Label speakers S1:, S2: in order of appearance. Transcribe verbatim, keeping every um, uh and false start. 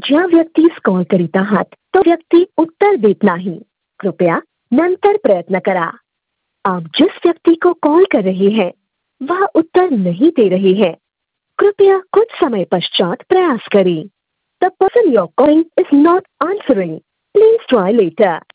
S1: ज्या व्यक्तीस कॉल करीत आहात तो व्यक्ती उत्तर देत नाही. कृपया नंतर प्रयत्न करा. आप जिस व्यक्ति को कॉल कर रहे हैं वह उत्तर नहीं दे रहे हैं. कृपया कुछ समय पश्चात प्रयास करें. The person you're calling is not answering. Please try later.